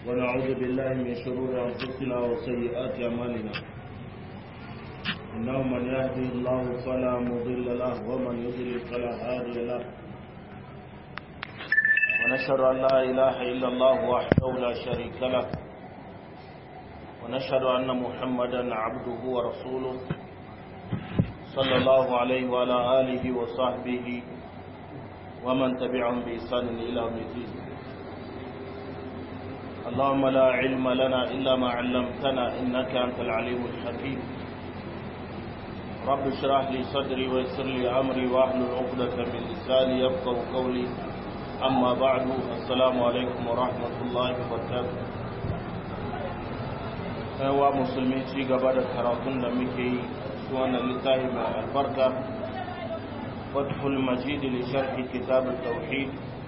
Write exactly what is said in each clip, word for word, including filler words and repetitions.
ونعوذ بالله من شرور أنفسنا وسيئات أعمالنا إنه من يهدي الله فلا مضل له ومن يضلل فلا هادي له ونشهد أن لا إله إلا الله وحده لا شريك له ونشهد أن محمدا عبده ورسوله صلى الله عليه وعلى آله وصحبه ومن تبعهم بإحسان إلى يوم الدين اللهم لا علم لنا إلا ما علمتنا إنك أنت العليم الحكيم رب اشرح لي صدري ويسر لي أمري واحلل عقدة من لساني يفقهوا قولي أما بعد السلام عليكم ورحمة الله وبركاته أيها المسلمين في قبل الكراتون لمكي سوانا لله مع البركة فتح المجيد لشرح كتاب التوحيد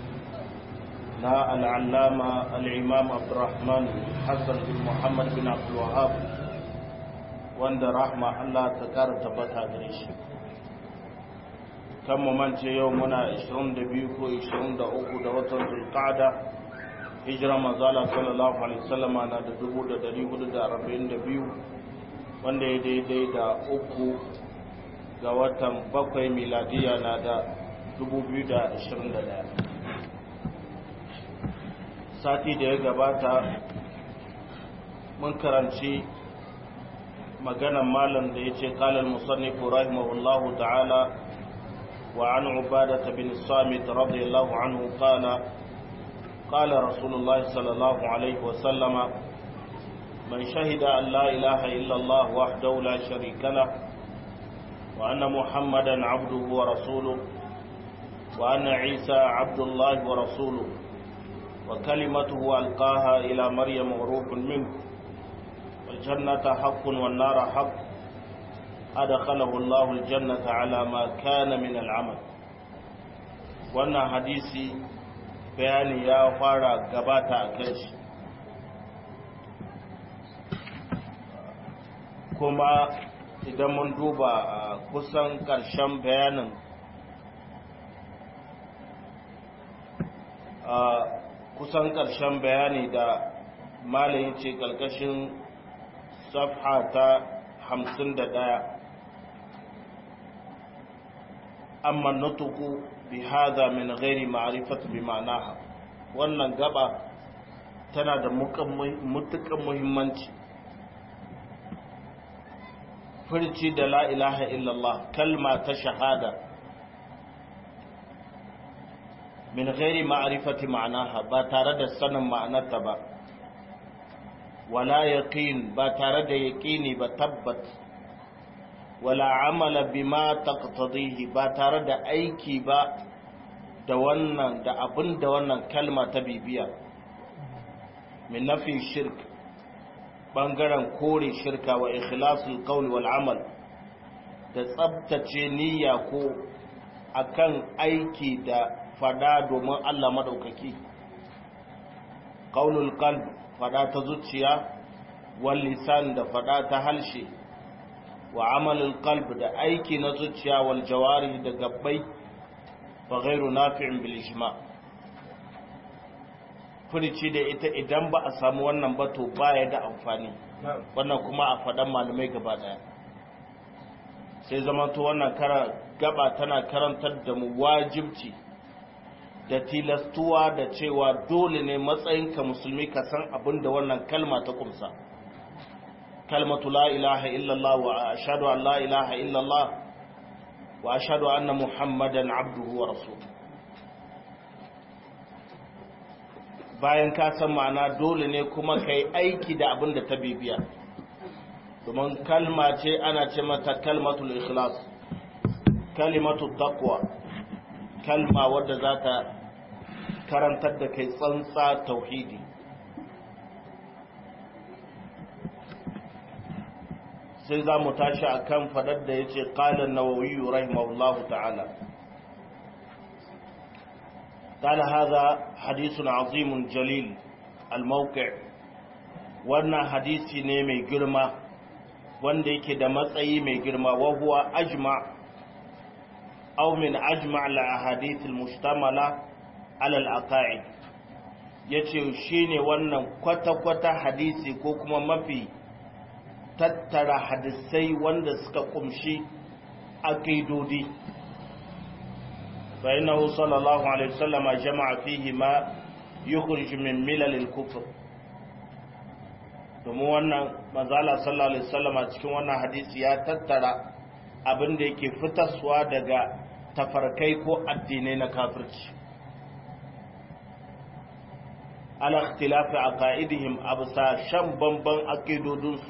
نا العلامة الإمام عبد الرحمن حسن بن محمد بن عبد الوهاب وند رحمة الله تكار تبتها دريش كم من يومنا عشرين دبيكو عشرين دعوكو دوتر القعدة هجرة مزالة صلى الله عليه وسلم أنا دبو دريبو دا أربعين دبيو وند يدي دي دا أكو دوتر بقوي ميلادية نادا دبو بيو دا عشرين دا sati da ya gabata mun karanci maganan malam da yace qala al-musannif rahimahullahu ta'ala wa an ubadah bin samit radiyallahu anhu qala qala rasulullah sallallahu alayhi wa sallama man shahida an la ilaha illa allah wahdahu la sharika lah wa anna muhammadan abduhu wa rasuluhu wa anna isa abdullah wa rasuluhu وكلمته ألقاها إلى مريم وروح منه والجنة حق والنار حق أدخله الله الجنة على ما كان من العمل وأن حديثي بياني يا فارا قباتا أكيش كما إذا من دوبا كسان كرشم بيانا kusan ƙarshen bayani da malayi ce ƙarƙashin safha ta hamsin da ɗaya amma nutuku bi haza min ghairi ma'rifat bi ma'anaha wannan gaba tana da mutukan muhimmanci furci da la ilaha illallah kalma ta shahada min ghairi ma'rifati ma'anaha ba tare da sanin ma'anarta ba wala yaqin ba tare da yaqini ba tabbat wala amala bima taqtadihi ba tare da aiki ba da wannan da abin da wannan kalma ta bibiya min nafi shirk bangaren kore shirka wa ikhlasul qawl wal amal da tsabtace niyya ko akan aiki da fada domin Allah madaukaki qaulul qalb fada ta zuciya wal lisan da fada ta halshe wa amalul qalb da aiki na zuciya wal jawari da gabbai fa ghairu nafi'in bil ijma furici da ita idan ba a samu wannan ba to baya da amfani wannan kuma a fadan malamai gaba daya sai zama to wannan kara gaba tana karantar da mu wajibci da tilastuwa da cewa dole ne matsayinka musulmi ka san abin da wannan kalma ta kumsa kalmatu la ilaha illallah wa ashhadu an la ilaha illallah wa ashhadu anna muhammadan abduhu wa rasuluhu bayan ka san ma'ana dole ne kuma kai aiki da abin da ta bibiya domin kalma ce ana ce mata kalmatul ikhlas kalimatu taqwa kalma wadda za ta karantar da kai tsantsa tauhidi sai za mu tashi a kan fadar da ya ce ƙalar nawawi rahimahullahu ta'ala قال هذا حديث عظيم جليل الموقع wannan hadisi ne mai girma wanda yake da matsayi mai girma wa huwa ajma' أو من أجمع الأحاديث المشتملة على العقائد yace shine wannan kwata-kwata hadisi ko kuma mafi tattara hadisai wanda suka kumshi aqidodi fa innahu sallallahu alaihi wasallam jama'a fihi ma yukhrij min milal al-kufr domin wannan manzala sallallahu alaihi wasallam cikin wannan hadisi ya tattara abin da yake fitarwa daga tafarkai ko addinai na kafirci ala ikhtilafi aqaidihim absa shan bamban aqidodinsu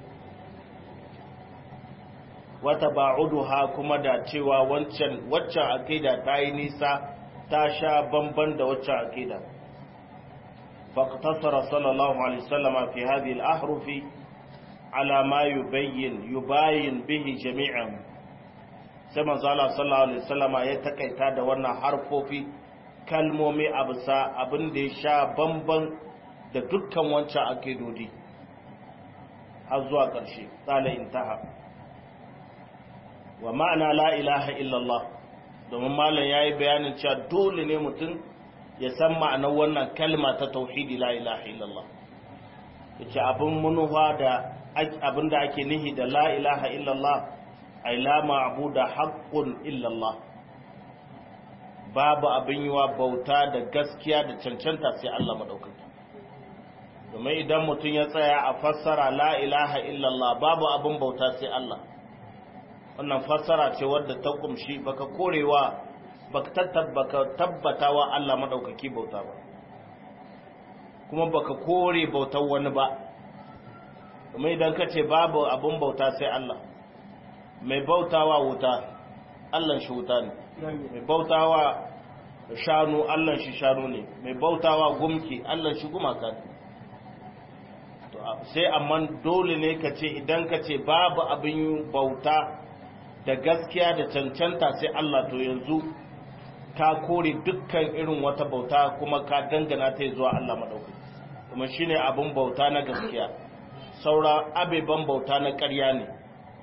wata ba'uduha kuma da cewa wancan waccan aqida ta yi nisa ta sha bamban da waccan aqida faqtasara sallallahu alaihi wasallam fi hadhihi al-ahruf ala ma yubayyin yubayyin bihi jami'an sai manzo Allah sallallahu alaihi wasallam ya takaita da wannan harfofi kalmomi absa abin da ya sha bamban da dukkan wancan aqidodi har zuwa ƙarshe qala intaha wa ma'ana la ilaha illallah domin malam yayi bayanin cewa dole ne mutum ya san ma'anar wannan kalma ta tauhidi la ilaha illallah yace abin munuwa da abin da ake nihi da la ilaha illallah ay la ma'budu haqqun illallah babu abin yiwa bauta da gaskiya da cancanta sai Allah madaukaki domin idan mutum ya tsaya a fassara la ilaha illallah babu abin bauta sai Allah wannan fassara ce wadda ta kumshi baka korewa baka tabbaka tabbatawa Allah madaukaki bauta ba kuma baka kore bautar wani ba kuma idan kace babu abun bauta sai Allah mai bautawa wuta Allah shi wuta ne mai bautawa shanu Allah shi shanu ne mai bautawa gumki Allah shi gumaka ne to sai amma dole ne kace idan kace babu abin bauta da gaskiya da cancanta sai Allah to yanzu ka kore dukkan irin wata bauta kuma ka dangana ta zuwa Allah madaukaki kuma shine abun bauta na gaskiya saura abeban bauta na ƙarya ne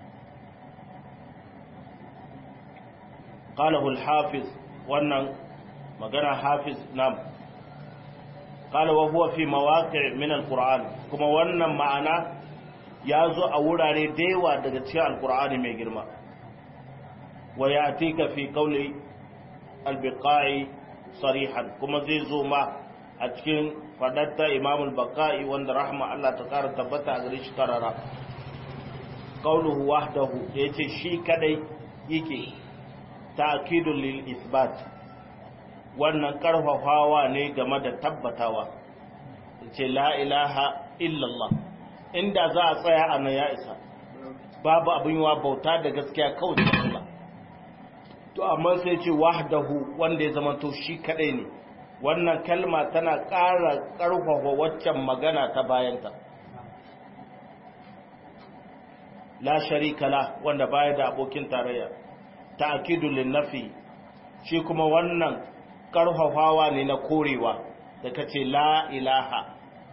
qalahu al-hafiz wannan magana hafiz nam qala wa huwa fi mawaqi' min al-qur'an kuma wannan ma'ana yazo a wurare da yawa daga cikin al-qur'ani mai girma ويأتيك في قول البقاء صريحا كما زي زوما أتكين فدت إمام البقاء وان رحمة الله تقار تبتا أغريش قرارا قوله وحده يتي شي كدي يكي تأكيد للإثبات وان كرفا فاوا نيجم دا تبتاوا يتي لا إله إلا الله إن دا زا صيا أنا يا إسا بابا أبو يوا بوتا دا غسكيا كوي الله to amma sai ce wahdahu wanda ya zama to shi kadai ne wannan kalma tana ƙara ƙarfafa waccan magana ta bayanta la sharika la wanda baya da abokin tarayya ta'kidul linnafi shi kuma wannan ƙarfafawa ne na korewa da kace la ilaha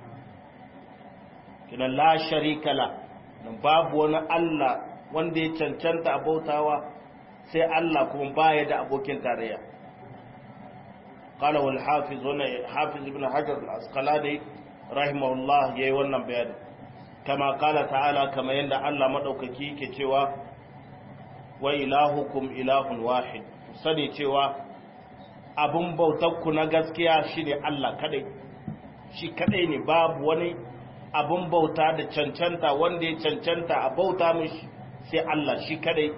kina la sharika la babu wani Allah wanda ya cancanta abautawa sai Allah kuma baya da abokin tarayya qala wal hafiz wa hafiz ibn hajar al-asqalani rahimahullah yayi wannan bayani kama qala ta'ala kama yanda Allah madaukaki yake cewa wa ilahukum ilahun wahid sani cewa abun bautarku na gaskiya shine Allah kadai shi kadai ne babu wani abun bauta da cancanta wanda ya cancanta a bauta mishi sai Allah shi kadai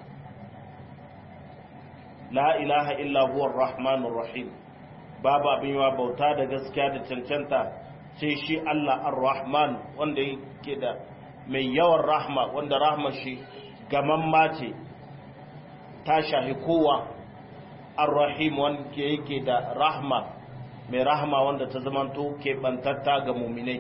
la ilaha illa huwa ar-rahmanur rahim babu abin yawa bauta da gaskiya da cancanta sai shi Allah ar-rahman wanda yake da mai yawan rahma wanda rahmar shi gamamma ce ta shahi kowa ar-rahim wanda yake da rahma mai rahma wanda ta zamanto ke bantatta ga mu'minai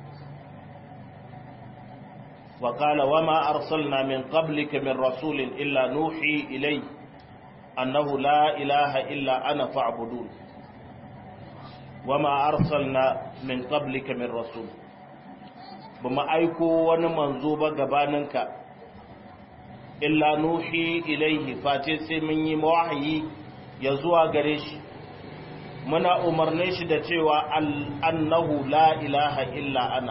wa qala wama arsalna min qablika min rasulin illa nuhi ilayhi أنه لا إله إلا أنا فاعبدون وما أرسلنا من قبلك من رسول بما أيكو ونمنزوب قبانك إلا نوحي إليه فاتسي مني موحي يزوى قريش muna umarne shi da cewa annahu la ilaha illa ana,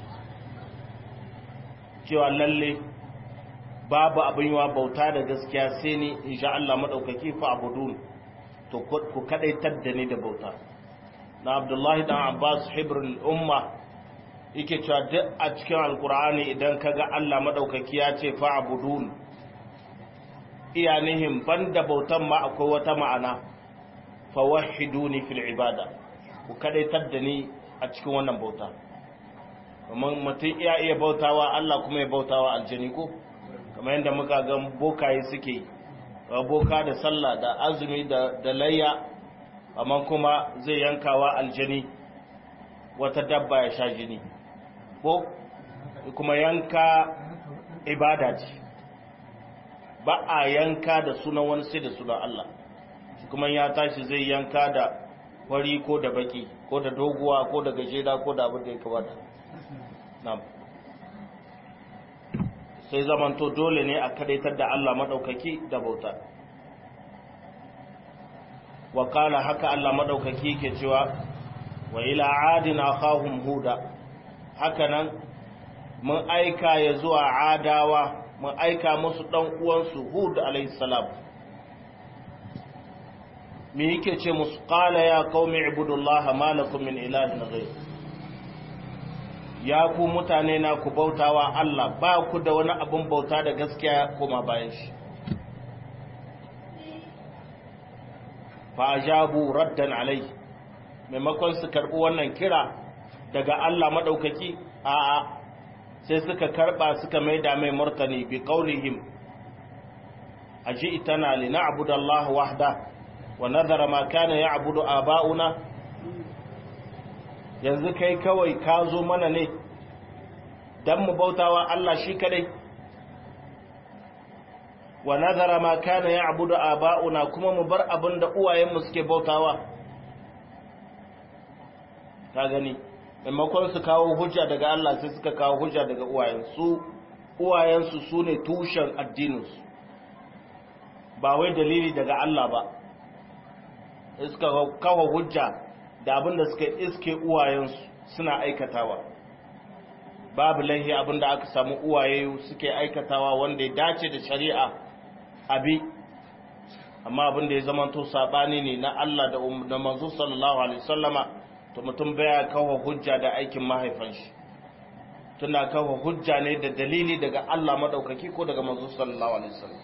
cewa lalle babu abin yawa bauta da gaskiya sai ni insha Allah madaukaki fa abudun, to ku kadaitar da ni da bauta. Na Abdullahi dan Abbas hibrul umma yake cewa duk a cikin alkur'ani idan kaga Allah madaukaki ya ce fa abudun, iya nihin banda bautan ma akwai wata ma'ana, fa wahiduni fil ibada, ku kadaitar da ni a cikin wannan bauta. Kuma mutum iya iya bautawa Allah kuma ya bautawa aljani ko, kamar yadda muka ga bokaye suke boka da sallah da azumi da da layya, amma kuma zai yankawa aljani wata dabba ya sha jini, ko kuma yanka ibada ce, ba a yanka da sunan wani sai da sunan Allah. Kuma ya tashi zai yanka da fari ko da baki ko da doguwa ko da gajera ko da abin da ya kamata. Na'am. Sai zamanto dole ne a kadaitar da Allah madaukaki da bauta. Wa qala haka Allah madaukaki ke cewa wa ila adina akhahum huda, haka nan mun aika ya zuwa adawa, mun aika musu dan uwansu Hud alayhi salam. Me yake ce musu? Qala ya qaumi ibudullaha ma lakum min ilahin ghayr, ya ku mutane na ku bautawa Allah, ba ku da wani abin bauta da gaskiya koma bayan shi. Fa ajabu raddan alai, maimakon su karbi wannan kira daga Allah madaukaki, a'a sai suka karba suka maida mai martani bi qaulihim aji'tana lina'budallaha wahda wa nadhara ma kana ya'budu aba'una, yanzu kai kawai ka zo mana ne dan mu bautawa Allah shi kadai, wa nadhara ma kana ya'budu aba'una, kuma mu bar abinda uwayenmu suke bautawa. Ka gani, maimakon su kawo hujja daga Allah sai suka kawo hujja daga uwayensu. Uwayensu su ne tushen addininsu, ba wai dalili daga Allah ba. Suka kawo hujja da abinda suka iske uwayensu suna aikatawa. Babu laihi abinda aka samu uwaye suke aikatawa wanda ya dace da shari'a abi, amma abinda ya zama to sabani ne na Allah da manzo sallallahu alaihi wasallama, to mutum baya kawo hujja da aikin mahaifan shi, tuna kawo hujja ne da dalili daga Allah madaukaki ko daga manzo sallallahu alaihi wasallam.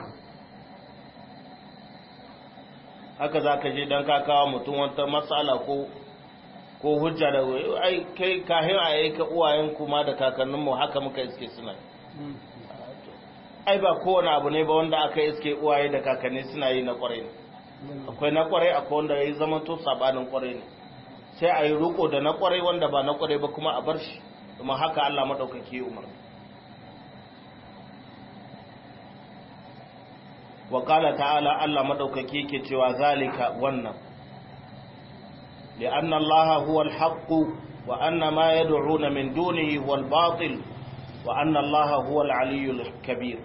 Haka za ka je don ka kawo mutum wata matsala ko ko hujja da ai kai kahin a yi ka uwayen kuma da kakanninmu haka muka iske suna. Ai ba kowane abu ne ba wanda aka iske uwaye da kakanni suna yi na kwarai ne, akwai na kwarai akwai wanda ya yi zama to sabanin kwarai ne, sai a yi riko da na kwarai wanda ba na kwarai ba kuma a bar shi, kuma haka Allah maɗaukaki ya umarni. wa qala ta'ala, Allah madaukake yake cewa zalika wannan li'anna Allah huwa al-haqq wa anna ma yad'una min dunihi huwa al-batil wa anna Allah huwa al-aliyyul kabir.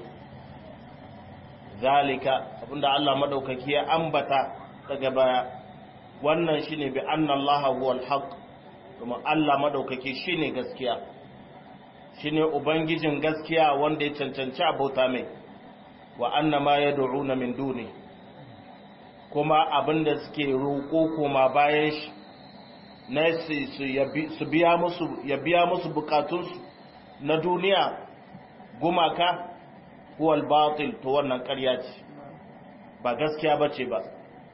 Zalika abinda Allah madaukake ya ambata daga baya, wannan shine bi anna Allah huwa al-haqq, kuma Allah madaukake shine gaskiya, shine ubangijin gaskiya wanda ya cancanci abota mai, wa anna ma yad'una min duni, kuma abinda suke roƙo kuma bayan shi na su biya musu ya biya musu bukatunsu na duniya, gumaka, huwal batil, to wannan ƙarya ce, ba gaskiya bace ba.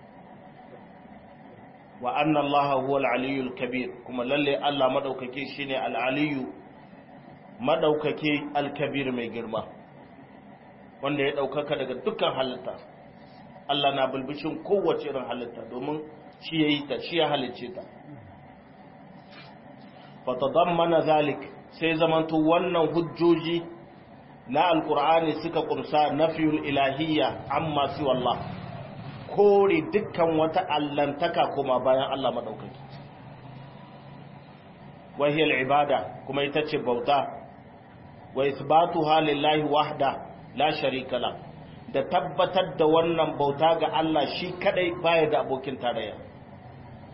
wa anna allaha huwal aliyyul kabir, kuma lalle Allah madaukake shine al-aliyyu, madaukake al-kabir mai girma, wanda ya daukaka daga dukkan halitta. Allah na bulbushin kowace irin halitta domin shi yayi ta, shi ya halicce ta. fatadammana zalik, sai zamanto wannan hujjoji na alqur'ani suka kursa nafiyul ilahiyya amma si wallah, kore dukkan wata allantaka kuma bayan Allah madaukaki. wahiyal ibada, kuma ita ce bauta, wa isbatuha lillahi wahda la sharika la, da tabbatar da wannan bauta ga Allah shi kadai baya da abokin tarayya.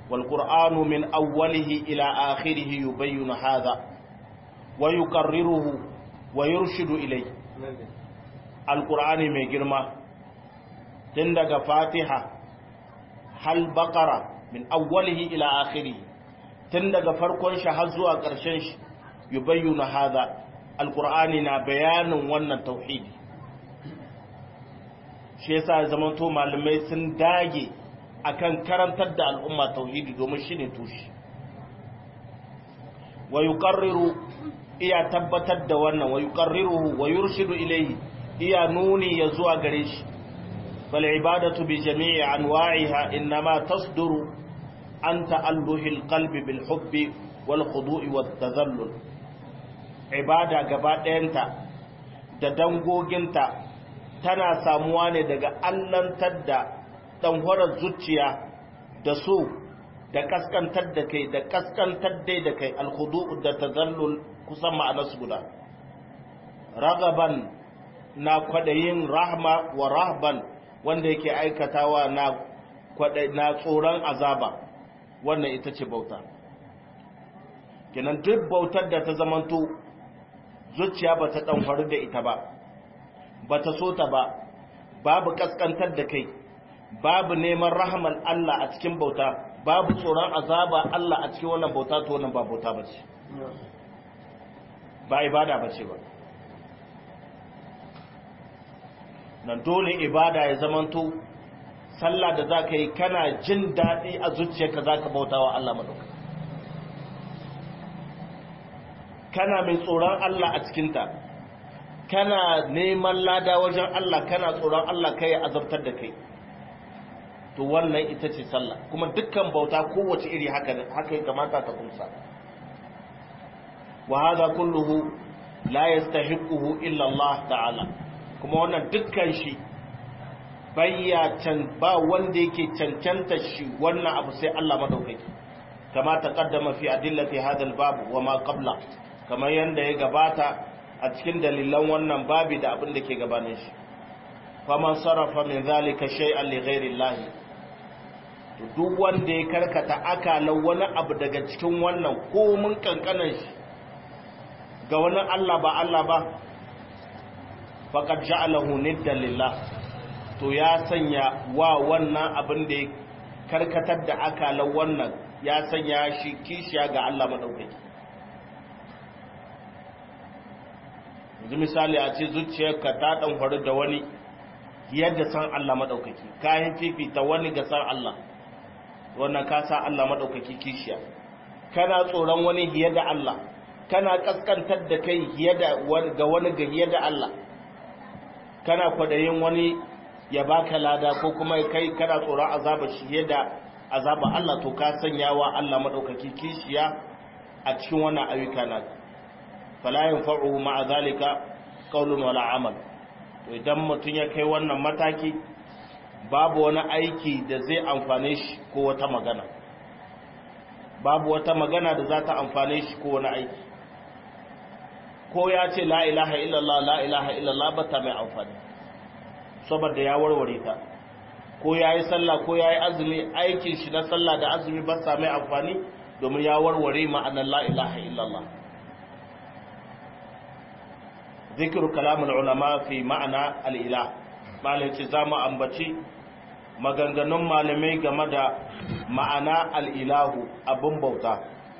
wal qur'anu min awwalihi ila akhirih yubayyinu hadha wa yuqarriruhu wa yurshidu ilayhi alqur'ani mai girma tun daga fatiha hal baqara min awwalihi ila akhirih tun daga farkon shi har zuwa ƙarshen shi yubayyinu hadha alqur'ani na bayanin wannan tauhidi shi yasa zaman to malamai sun dage akan karantar da al'umma tauhidi domin shine tushe wa yuqarriru iya tabbatar da wannan wa yuqarriruhu wa yurshidu ilayhi iya nuni ya zuwa gare shi fal ibadatu bi jami'i anwa'iha inma tasduru an ta'alluhil qalbi bil hubbi wal khudu'i wat tadhallul ibada gaba ɗayanta da dangoginta tana samuwa ne daga allantar da ɗanhorar zuciya da so da kaskantar da kai da kaskantar dai da kai alkhudu da tazallul kusan ma'anarsu guda ragaban na kwadayin rahma wa rahban wanda yake aikatawa na kwadai na tsoron azaba wannan ita ce bauta kenan duk bautar da ta zamanto zuciya ba ta ɗanfaru da ita ba ba ta so ta ba babu kaskantar da kai babu neman rahman Allah a cikin bauta babu tsoron azaba Allah a cikin wannan bauta to wannan ba bauta ba ce ba ibada ba ce ba nan dole ibada ya zamanto sallah da za ka yi kana jin daɗi a zuciyarka za ka bauta wa Allah maɗauka kana mai tsoron Allah a cikinta kana neman lada wajen Allah kana tsoron Allah kai azabtar da kai to wannan ita ce sallah kuma dukkan bauta kowace iri haka haka ya kamata ta kunsa wa hadha kulluhu la yastahiquhu illa Allah ta'ala kuma wannan dukkan shi bayya can ba wanda yake cancanta shi wannan abu sai Allah madaukaki kama taqaddama fi adillati hadha al-bab wa ma qabla kamar yanda ya gabata a cikin dalilan wannan babi da abin da ke gabanin shi faman sarrafa min zalika shay'an li ghairi Allah to duk wanda ya karkata akalan wani abu daga cikin wannan ko mun kankanan shi ga wani Allah ba Allah ba faqad ja'alahu niddan lillah to ya sanya wa wannan abin da ya karkatar da akalan wannan ya sanya shi kishiya ga Allah madaukaki yanzu misali a ce zuciyarka ta dan faru da wani yadda san Allah madaukaki kayan fifita wani ga san Allah wannan ka sa Allah madaukaki kishiya kana tsoron wani hiye da Allah kana kaskantar da kai hiye da ga wani ga hiye da Allah kana kwadayin wani ya baka lada ko kuma kai kana tsoron azaba shi hiye da azaba Allah to ka sanyawa Allah madaukaki kishiya a cikin wannan ayyuka na fala yanfa'uhu ma'a zalika qawlun wala amal to idan mutun ya kai wannan mataki babu wani aiki da zai amfane shi ko wata magana babu wata magana da za ta amfane shi ko wani aiki ko ya ce la ilaha illallah la ilaha illallah ba ta mai amfani saboda ya warware ta ko ya yi sallah ko ya yi azumi aikin shi na sallah da azumi ba sa mai amfani domin ya warware ma'anar la ilaha illallah zikiru kalamun ulama fi ma'ana al'ilah malamci za mu ambaci maganganun malamai game da ma'ana al'ilahu abin bauta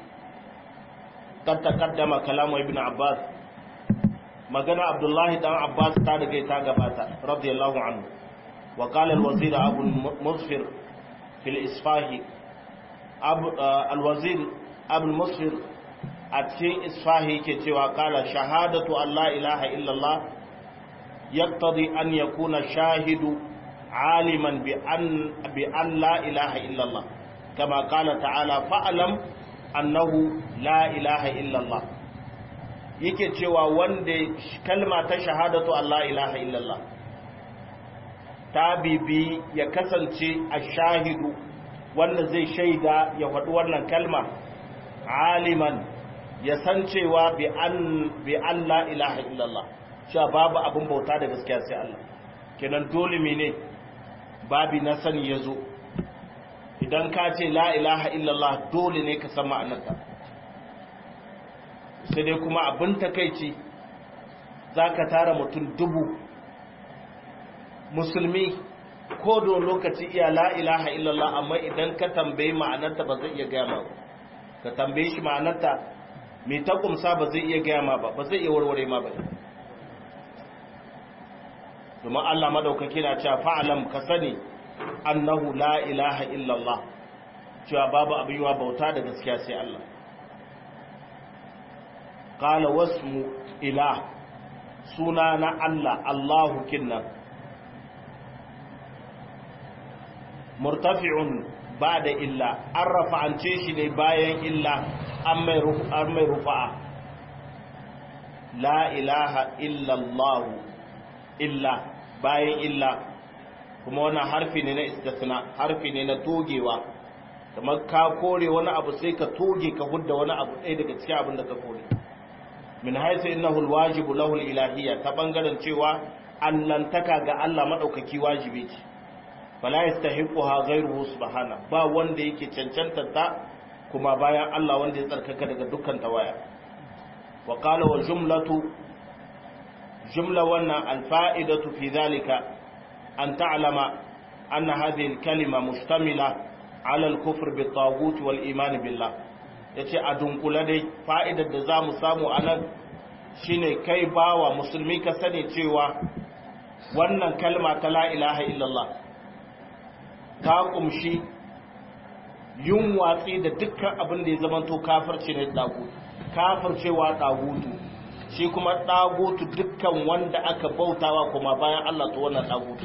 kan takaddama kalamu ibn abbas magana abdullahi dan abbas ta daga ta gabata radiyallahu anhu wa qala al-wazir abu musfir fil isfahi al-wazir abu musfir a cikin isfahi ke cewa kala shahadatu Allah ilaha illallah yaktadi an yakuna shahidu aliman bi an bi an la ilaha illallah kama qala ta'ala fa'lam annahu la ilaha illallah yake cewa wanda kalma ta shahadatu Allah ilaha illallah ta bibi ya kasance a shahidu wanda zai shaida ya faɗi wannan kalma aliman ya san cewa bi an la ilaha illallah cewa babu abin bauta da gaskiya sai Allah kenan dole mene babi na sani ya zo idan ka ce la ilaha illallah dole ne ka san ma'anarta. sai dai kuma abin takeici zaka tara mutum dubu musulmi ko da lokaci iya la ilaha illallah amma idan ka tambaye ma'anarta ba zai iya gaya ma ba, ka tambaye shi ma'anarta me ta kumsa ba zai iya gaya ma ba, ba zai iya warware ma ba. domin Allah madaukaki na cewa fa'alam ka sani annahu la ilaha illallah, cewa babu abin yiwa bauta da gaskiya sai Allah. qala wasmu ilah, suna na Allah Allahu kinna murtafi'un ba'da illa, an rafa'ance shi ne bayan illa, an mai rufa'a. la ilaha illallah, illa bayan illa, kuma wannan harfi ne na istisna, harfi ne na togewa, kamar ka kore wani abu sai ka toge ka hudda wani abu ɗaya daga cikin abin da ka kore. min haisu innahu alwajibu lahu alilahiyya, ta bangaren cewa allantaka ga Allah madaukaki wajibi ce, fala yastahiquha ghayruhu subhana, ba wanda yake cancanta ta kuma bayan Allah wanda ya tsarkaka daga dukkan tawaya. wa qala wal jumlatu, jumla wannan alfa'idatu fi dhalika an ta'lama anna hadhihi alkalima mustamila ala alkufr bit-taghut wal iman billah. yace a dunkula dai fa'idar da zamu samu anan shine kai bawa musulmi ka sani cewa wannan kalma ta la ilaha illallah ta kumshi yin watsi da dukkan abin da ya zamanto kafirce ne dagutu, kafircewa dagutu, shi kuma dagutu dukkan wanda aka bautawa kuma bayan Allah to wannan dagutu,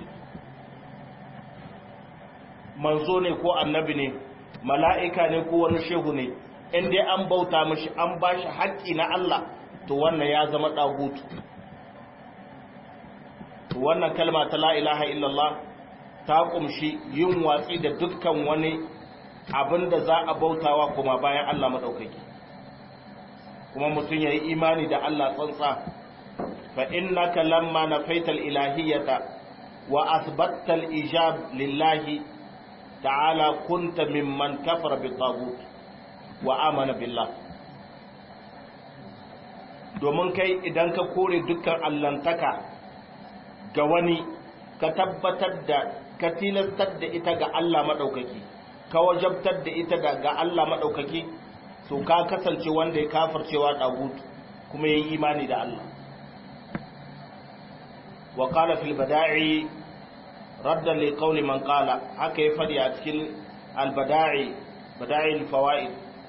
manzo ne ko annabi ne, mala'ika ne ko wani shehu ne, in dai an bauta mishi an bashi haƙƙi na Allah to wannan ya zama dagutu. to wannan kalma ta la ilaha illallah ta kumshi yin watsi da dukkan wani abin da za a bautawa kuma bayan Allah maɗaukaki, kuma mutum ya yi imani da Allah tsantsa. fa innaka lamma nafaita al-ilahiyyata wa athbatta al-ijab lillahi ta'ala kunta mimman kafara bit-taghut wa amana billah. domin kai idan ka kore dukkan allantaka ga wani, ka tabbatar da ka tilastar da ita ga Allah maɗaukaki, ka wajabtar da ita ga Allah maɗaukaki, to ka kasance wanda ya kafircewa ɗagutu kuma ya yi imani da Allah. wa qala fil bada'i raddan li qawli man qala, haka ya fadi a cikin al-bada'i bada'i al-fawaid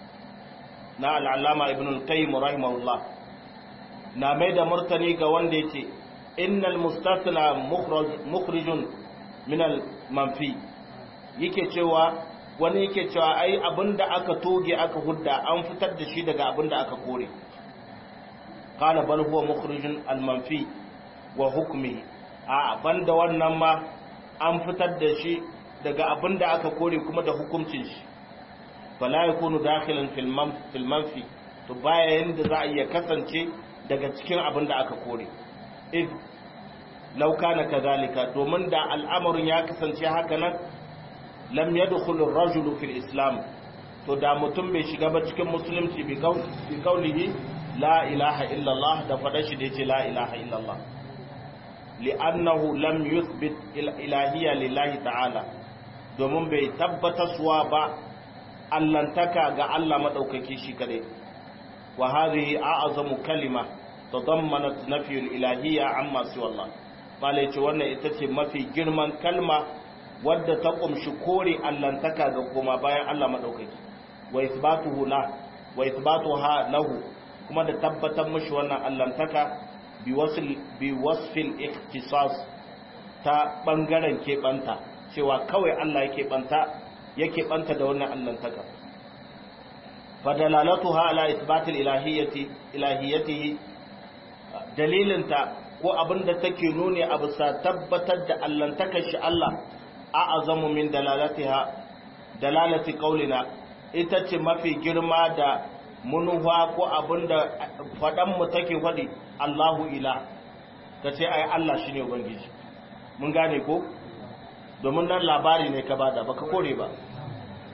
na al-allama ibn al-qayyim rahimahullah, na mai da murtani ga wanda yace innal mustathna mukhrijun min al-manfi, yake cewa wani yake cewa ai abinda aka toge aka hudda an fitar da shi daga abinda aka kore. qala bal huwa mukhrijun al-manfi wa hukmi, a banda wannan ma an fitar da shi daga abinda aka kore kuma da hukuncin shi. fala yakunu dakhilan fil fil manfi, to baya yanda za a iya kasance daga cikin abinda aka kore. id law kana kadhalika, domin da al'amarin ya kasance haka nan lam yadkhulu ar-rajulu fil islam, to da mutum bai shiga ba cikin musulunci bi qawlihi la ilaha illallah, da fada shi da yace la ilaha illallah, li'annahu lam yuthbit ilahiyya lillahi ta'ala, domin bai tabbata suwa ba allantaka ga Allah madaukaki shi kadai. wa hadhihi a'zamu kalima tadammanat nafy al-ilahiyya amma siwa Allah, bale ce wannan ita ce mafi girman kalma wadda ta kumshi kore allantaka ga kuma bayan Allah madaukaki, wa isbatuhu la wa isbatuha lahu, kuma da tabbatar mishi wannan allantaka bi wasl bi wasfil ikhtisas, ta bangaren keɓanta cewa kawai Allah yake banta yake banta da wannan allantaka. fadalalatuha ala isbatil ilahiyyati ilahiyyatihi, dalilinta ko abinda take nuni a bisa tabbatar da allantakar shi Allah a'azamu min dalalatiha dalalati qaulina, ita ce mafi girma da munuwa ko abinda fadan mu take fadi Allahu ila, kace ai Allah shine ubangiji. mun gane ko? domin nan labari ne ka bada baka kore ba,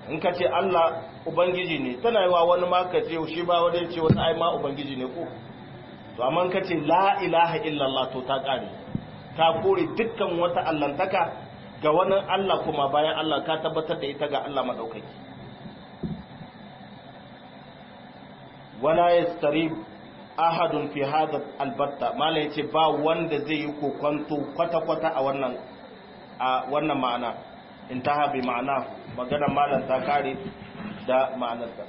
in ka ce Allah ubangiji ne tana yi wa wani ma ka ce shi ba wani ce wani ai ma ubangiji ne ko to amma ka ce la ilaha illallah to ta kare ka kore dukkan wata allantaka ga wani Allah kuma bayan Allah ka tabbatar da ita ga Allah madaukaki wala yastarib ahadun fi hadha albatta mala yace ba wanda zai yi kokonto kwata kwata a wannan a wannan ma'ana intaha bi ma'ana magana malan ta kare da ma'anarsa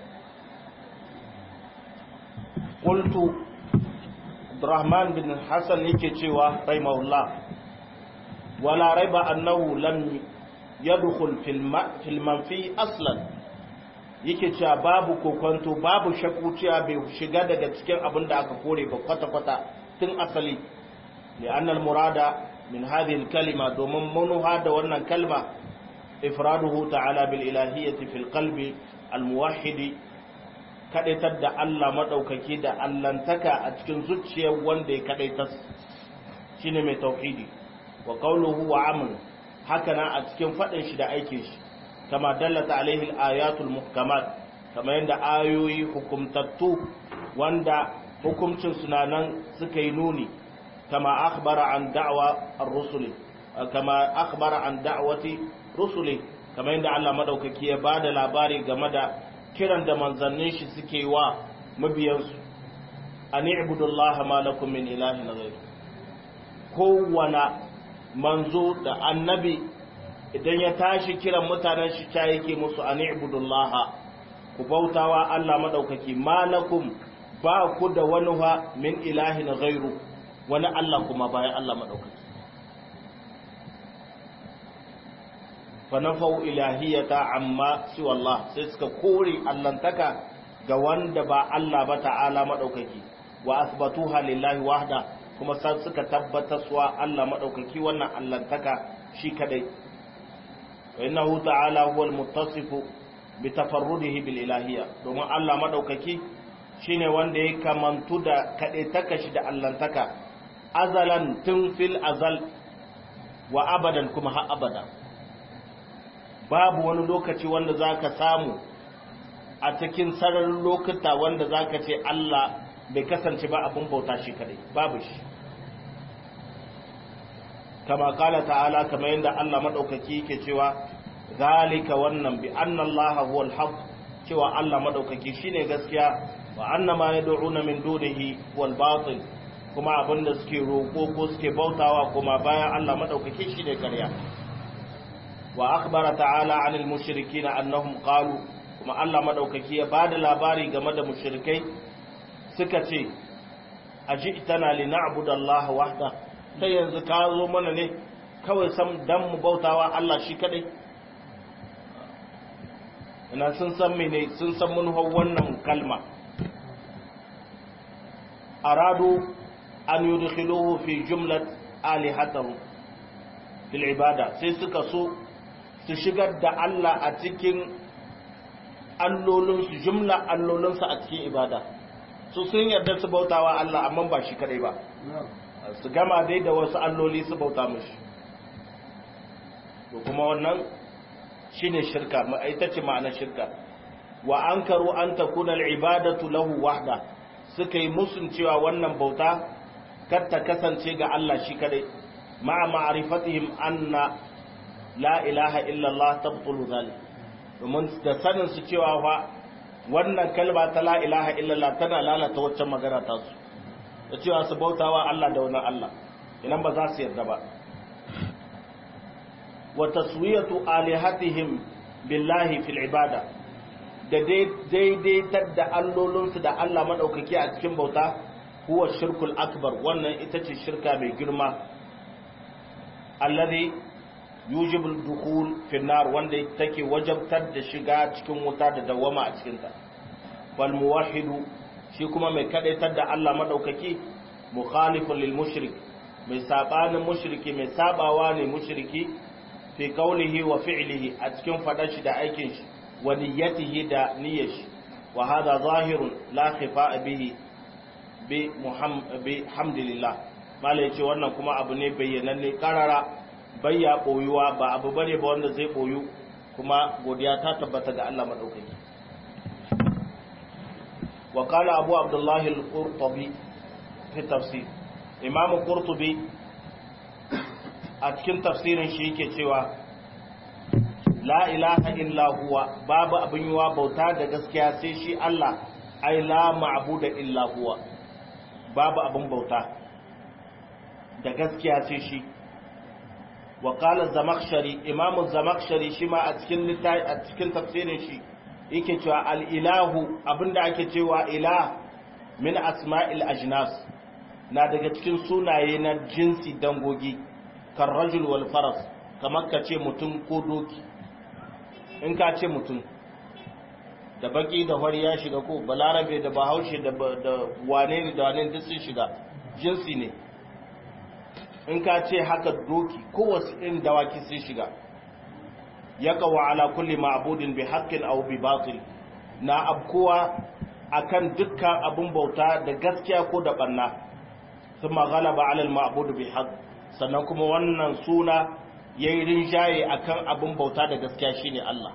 qultu Abdurrahman bin Hassan yake cewa rahimahullah wala raiba annahu lam yadkhul fil fil manfi aslan yake cewa babu kokonto babu shakku cewa bai shiga daga cikin abin da aka kore ba kwata kwata tun asali li anna al murada min hadhihi al kalima domin manuha da wannan kalma ifraduhu ta'ala bil ilahiyyati fil qalbi al muwahhid kadaitar da Allah madaukaki da allantaka a cikin zuciyar wanda ya kadaita shine mai tauhidi wa qawluhu wa amal haka na a cikin fadin shi da aikin shi kama dallata alaihi al-ayatul muhkamat kama yanda ayoyi hukumtattu wanda hukuncin sunanan suka yi nuni kama akhbara an da'wa ar-rusuli kama akhbara an da'wati rusuli kama yanda Allah madaukaki ya bada labari game da kiran da manzannin shi suke wa mabiyansu an i'budullaha ma lakum min ilahin ghayr kowana manzo da annabi idan ya tashi kiran mutanen shi ta yake musu an i'budullaha ku bautawa Allah madaukaki malakum ba ku da wani wa min ilahin ghairu wani Allah kuma bayan Allah madaukaki fa nafau ilahiyata amma siwa Allah sai suka kore allantaka ga wanda ba Allah ba ta'ala madaukaki wa asbatuha lillahi wahda kuma sai suka tabbatar suwa Allah madaukaki wannan allantaka shi kadai فإنه تعالى هو المتصف بتفرده بالإلهية domin Allah madaukaki shine wanda ya kamantu da kadaitaka shi da allantaka azalan tun fil azal wa abadan kuma har abada babu wani lokaci wanda zaka samu a cikin sararin lokuta wanda zaka ce Allah bai kasance ba abun bauta shi kadai babu shi kama kala ta'ala kama yadda Allah madaukaki yake cewa zalika wannan bi anna Allah huwa al-haq cewa Allah madaukaki shine gaskiya wa anna ma yad'una min dunihi huwa al-batil kuma abinda suke roko ko suke bautawa kuma bayan Allah madaukaki shine ƙarya wa akhbara ta'ala 'anil mushrikeen annahum qalu kuma Allah madaukaki ya bada labari game da mushrikai suka ce ajitana lina'budu Allah wahda sai yanzu ka zo mana ne kawai sam dan mu bautawa Allah shi kadai ina sun san mene sun san mun hau wannan kalma aradu an yudkhiluhu fi jumlat alihatahu fil ibada sai suka so su shigar da Allah a cikin allolin su jumla allolin su a cikin ibada su sun yarda su bautawa Allah amma ba shi kadai ba su gama dai da wasu alloli su bauta mashi to kuma wannan shine shirka ita ce ma'anar shirka wa ankaru an takuna al-ibadatu lahu wahda suka yi musun cewa wannan bauta kar ta kasance ga Allah shi kadai ma'a ma'rifatihim anna la ilaha illa Allah tabtulu zalik domin da sanin su cewa fa wannan kalma ta la ilaha illa Allah tana lalata waccan magana ta su da cewa su bautawa Allah da wani Allah idan ba za su yarda ba wa taswiyatu alihatihim billahi fil ibada da daidaitar da allolinsu da Allah madaukaki a cikin bauta huwa shirkul akbar wannan ita ce shirka mai girma alladhi yujibu al-dukhul fi nar wanda take wajabtar da shiga cikin wuta da dawama a cikin ta wal muwahhidu shi kuma mai kadaitar da Allah madaukaki mukhalifun lil mushrik mai sabanin mushriki mai sabawa ne mushriki fi qawlihi wa fi'lihi a cikin fadar shi da aikin shi wa niyyatihi da niyyar shi wa hada zahirun la khifa bihi bi muhammad bi hamdillah mala yace wannan kuma abu ne bayyananne karara bayya koyuwa ba abu bane ba wanda zai koyu kuma godiya ta tabbata ga Allah madaukaki wa qala abu abdullah al-qurtubi fi tafsir imam qurtubi a cikin tafsirin shi yake cewa la ilaha illa huwa babu abin yiwa bauta da gaskiya sai shi Allah ai la ma'budu illa huwa babu abin bauta da gaskiya sai shi wa qala zamakhshari imam zamakhshari shi ma a cikin littafi a cikin tafsirin shi yake cewa al ilahu abinda ake cewa ilah min asma'il ajnas na daga cikin sunaye na jinsi dangogi kan rajul wal faras kamar ka ce mutum ko doki in ka ce mutum da baki da hori ya shiga ko balarabe da bahaushe da wane ne da wane duk sun shiga jinsi ne in ka ce haka doki kowace irin dawaki sun shiga ya kawo ala kulli ma'budin bi haqqin aw bi batil na abkuwa akan dukkan abun bauta da gaskiya ko da banna thumma ghalaba ala al ma'bud bi haqq sannan kuma wannan suna yayi rinjaye akan abun bauta da gaskiya shine Allah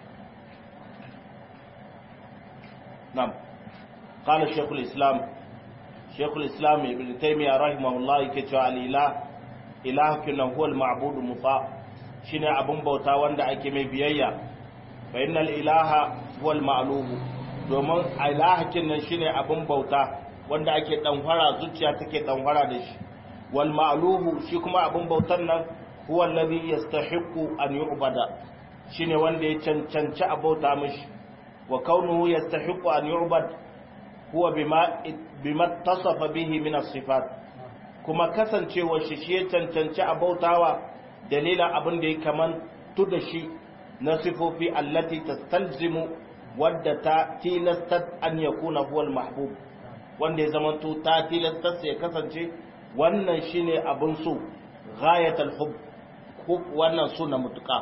nam qala shaykhul islam shaykhul islam ibn taymiyyah rahimahullah yake cewa al-ilah ilah kana huwa al-ma'bud muta shine abun bauta wanda ake mai biyayya fa innal ilaha huwa al-ma'luh domin ilaha kinan shine abun bauta wanda ake danfara zuciya take danfara da shi wal ma'luh shi kuma abun bautan nan huwa alladhi yastahiqu an yu'bada shine wanda ya cancanci a bauta mishi wa kaunuhu yastahiqu an yu'bad huwa bima bima tasafa bihi min as-sifat kuma kasancewar shi shi ya cancanci a bautawa dalilan abin da ya kaman tu da shi na sifofi allati tastalzimu wadda ta tilastat an yakuna huwa al-mahbub wanda ya zamanto ta tilastar ya kasance wannan shine abin so ghayatul hub wannan suna mutuka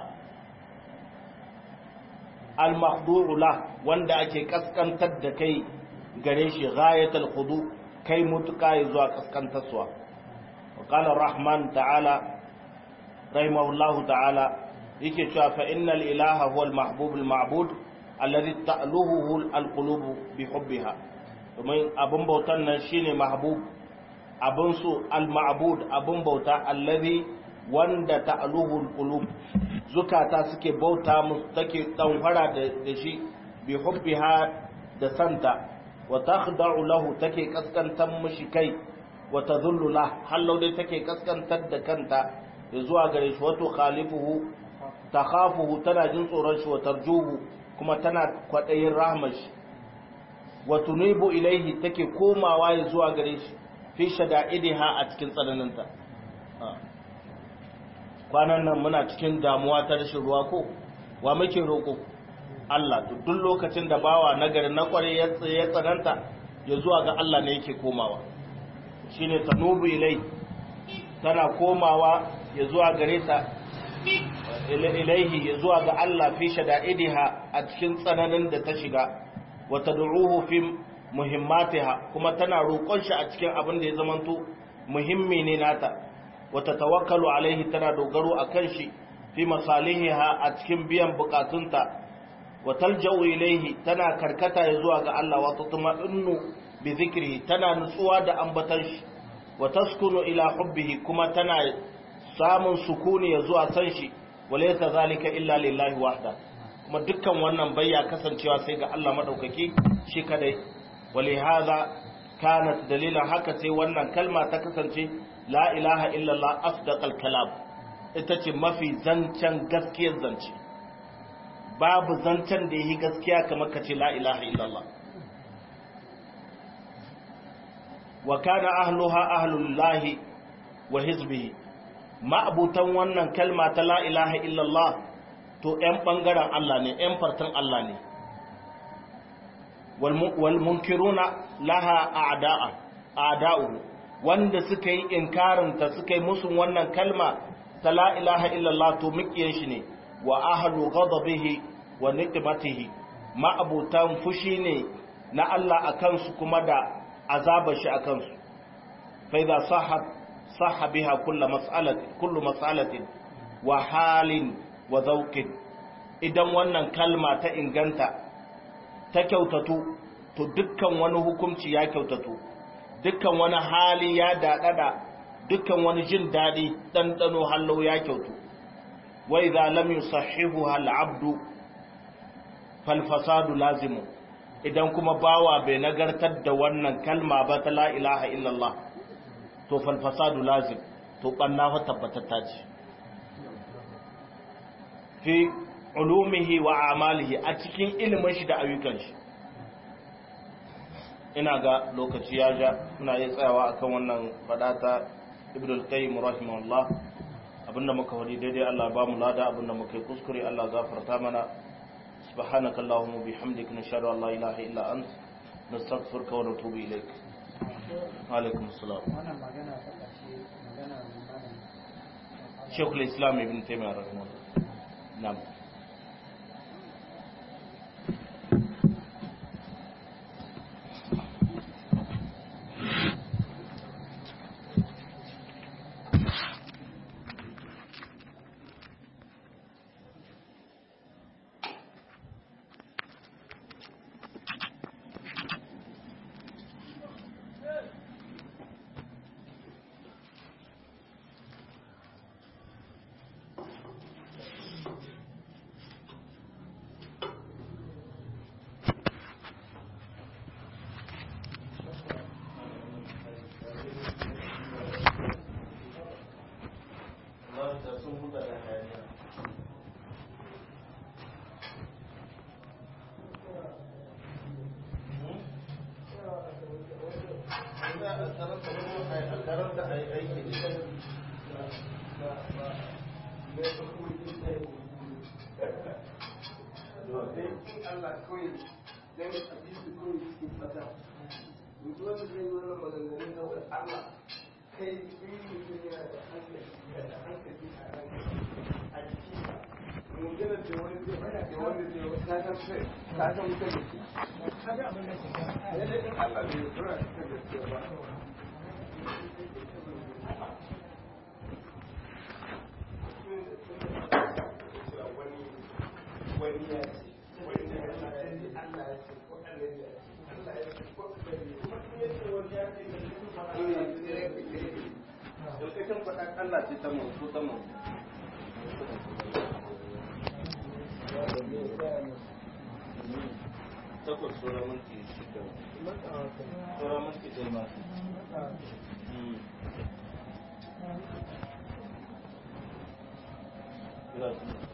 al-makhdu'u la wanda ake kaskantar da kai gare shi ghayatul khudu kai mutuka zuwa kaskantarwa wa qala ar-rahman ta'ala rahimahullahu ta'ala yake cewa fa innal ilaha huwa al-mahbub al-ma'bud alladhi ta'luhu al-qulub bi hubbiha domin abun bautan nan shine mahbub abun su al-ma'bud abun bauta alladhi wanda ta'aluhul qulub zukata suke bauta musu take danfara da shi bi hubbiha da santa wa takhda'u lahu take kaskantar mushi kai wa tadhullu la hallau dai take kaskantar da kanta da zuwa gare shi wato khalifuhu takhafuhu tana jin tsoron shi wa tarjuhu kuma tana kwadayin rahmar shi wa tunibu ilaihi take komawa ya zuwa gare shi fi shada'idiha a cikin tsananinta kwanan nan muna cikin damuwa ta rashin ruwa ko wa muke roƙo Allah to duk lokacin da bawa nagari na kware ya tsaye tsananta ya zuwa ga Allah ne yake komawa shine tanubu ilai tana komawa ya zuwa gare ta ilaihi ya zuwa ga Allah fi shada'idiha a cikin tsananin da ta shiga wa tad'uhu fi muhimmatiha kuma tana roƙon shi a cikin abin da ya zamanto muhimmi ne nata wata tawakkalu alaihi tana dogaro a kan shi fi masalihiha a cikin biyan bukatunta wa talja'u ilaihi tana karkata ya zuwa ga Allah wa tatma'innu bi zikrihi tana nutsuwa da ambatan shi wa taskunu ila hubbihi kuma tana samun sukuni ya zuwa san shi walaysa zalika illa lillahi wahda kuma dukkan wannan bayya kasancewa sai ga Allah madaukaki shi kadai walihaza kanat dalilan haka sai wannan kalma ta kasance la ilaha illallah asdaqal kalam ita ce mafi zancen gaskiyar zance babu zancen da yi gaskiya kamar kace la ilaha illallah wa kana ahluha ahlullahi wa hizbihi ma'abutan wannan kalma ta la ilaha illallah to ƴan bangaren Allah ne ƴan fartan Allah ne wal munkiruna laha a'da'a a'da'u wanda suka yi inkarinta suka yi musun wannan kalma ta la ilaha illallah to mukiyan shi ne wa ahlu ghadabihi wa niqmatihi ma'abutan fushi ne na Allah akan su kuma da azabar shi akan su fa idza sahhat sahha biha kullu mas'alatin kullu mas'alatin wa halin wa zawqin idan wannan kalma ta inganta ta kyautatu to dukkan wani hukunci ya kyautatu, dukkan wani hali ya daɗaɗa, dukkan wani jin daɗi ɗanɗano hallo ya kyautu. wa idza lam yusahihu al abdu fal fasadu lazimu, idan kuma bawa bai nagartar da wannan kalma ba ta la ilaha illallah to fal fasadu lazim, to banna fa tabbatatta ce fi ulumihi wa amalihi, a cikin ilimin shi da ayyukan shi. ina ga lokaci ya ja, ina yi tsayawa akan wannan fadata ibn al-qayyim rahimahullah. abinda muka wadi daidai Allah ba mu lada, abinda muka yi kuskure Allah gafarta mana. subhanaka allahumma bihamdika nashhadu an la ilaha illa ant nastaghfiruka wa natubu ilaik. wa alaikum assalam. wannan magana ta kace magana malam Sheikhul Islam Ibn Taymiyyah rahimahullah. na'am. takwas sauran minti shida sauran minti ɗaya ma